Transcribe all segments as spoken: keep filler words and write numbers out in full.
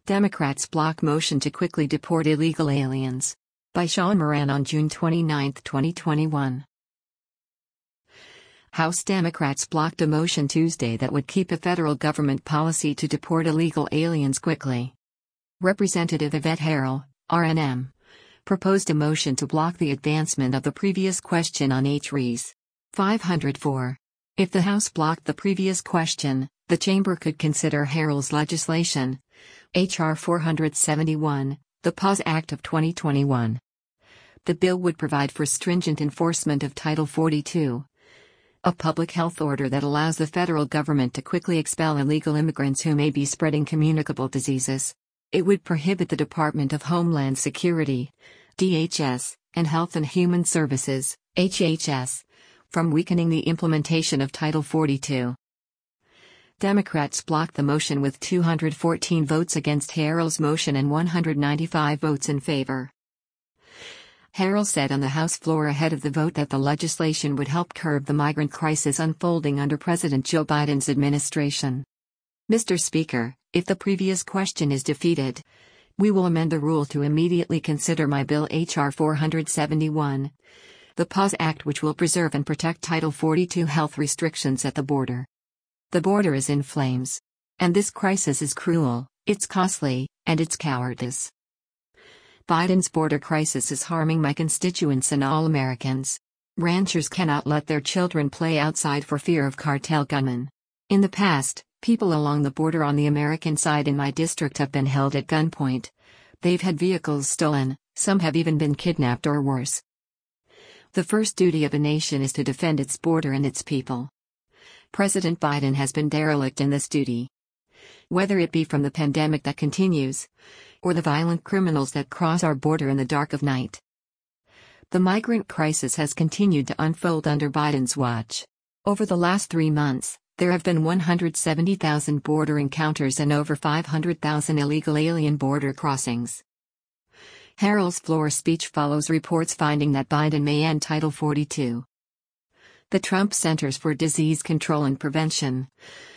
Democrats block motion to quickly deport illegal aliens. By Sean Moran on June twenty-ninth, twenty twenty-one. House Democrats blocked a motion Tuesday that would keep a federal government policy to deport illegal aliens quickly. Representative Yvette Herrell, R N M, proposed a motion to block the advancement of the previous question on H R E S. five oh four. If the House blocked the previous question, the chamber could consider Herrell's legislation, H R four seventy-one, the PAUSE Act of twenty twenty-one. The bill would provide for stringent enforcement of Title forty-two, a public health order that allows the federal government to quickly expel illegal immigrants who may be spreading communicable diseases. It would prohibit the Department of Homeland Security, D H S, and Health and Human Services, H H S, from weakening the implementation of Title forty-two. Democrats blocked the motion with two hundred fourteen votes against Herrell's motion and one hundred ninety-five votes in favor. Herrell said on the House floor ahead of the vote that the legislation would help curb the migrant crisis unfolding under President Joe Biden's administration. Mister Speaker, if the previous question is defeated, we will amend the rule to immediately consider my bill H R four seventy-one, the PAUSE Act, which will preserve and protect Title forty-two health restrictions at the border. The border is in flames. And this crisis is cruel, it's costly, and it's cowardice. Biden's border crisis is harming my constituents and all Americans. Ranchers cannot let their children play outside for fear of cartel gunmen. In the past, people along the border on the American side in my district have been held at gunpoint. They've had vehicles stolen, some have even been kidnapped or worse. The first duty of a nation is to defend its border and its people. President Biden has been derelict in this duty. Whether it be from the pandemic that continues, or the violent criminals that cross our border in the dark of night. The migrant crisis has continued to unfold under Biden's watch. Over the last three months, there have been one hundred seventy thousand border encounters and over five hundred thousand illegal alien border crossings. Herrell's floor speech follows reports finding that Biden may end Title forty-two. The Trump Centers for Disease Control and Prevention,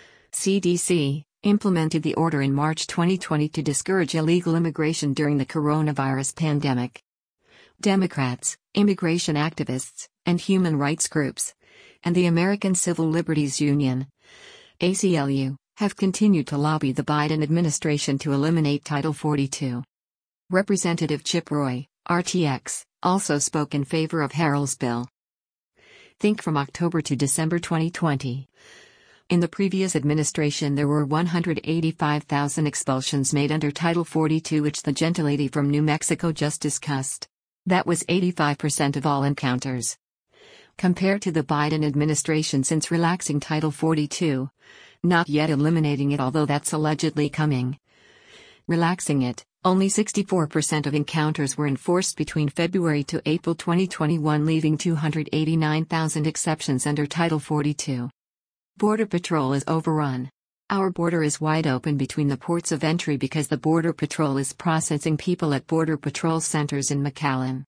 C D C, implemented the order in March twenty twenty to discourage illegal immigration during the coronavirus pandemic. Democrats, immigration activists, and human rights groups, and the American Civil Liberties Union, A C L U, have continued to lobby the Biden administration to eliminate Title forty-two. Representative Chip Roy, R T X, also spoke in favor of Herrell's bill. Think from October to December twenty twenty. In the previous administration there were one hundred eighty-five thousand expulsions made under Title forty-two, which the gentlelady from New Mexico just discussed. That was eighty-five percent of all encounters. Compared to the Biden administration since relaxing Title forty-two, not yet eliminating it although that's allegedly coming. Relaxing it, only sixty-four percent of encounters were enforced between February to April twenty twenty-one, leaving two hundred eighty-nine thousand exceptions under Title forty-two. Border Patrol is overrun. Our border is wide open between the ports of entry because the Border Patrol is processing people at Border Patrol centers in McAllen.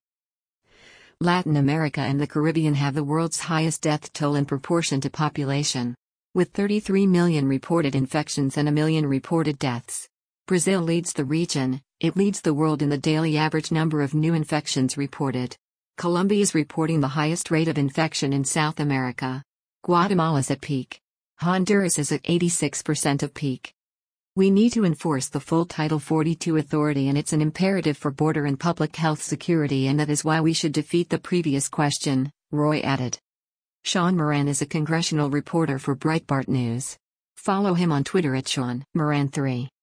Latin America and the Caribbean have the world's highest death toll in proportion to population. With thirty-three million reported infections and a million reported deaths. Brazil leads the region, it leads the world in the daily average number of new infections reported. Colombia is reporting the highest rate of infection in South America. Guatemala's at peak. Honduras is at eighty-six percent of peak. We need to enforce the full Title forty-two authority, and it's an imperative for border and public health security, and that is why we should defeat the previous question, Roy added. Sean Moran is a congressional reporter for Breitbart News. Follow him on Twitter at Sean Moran three.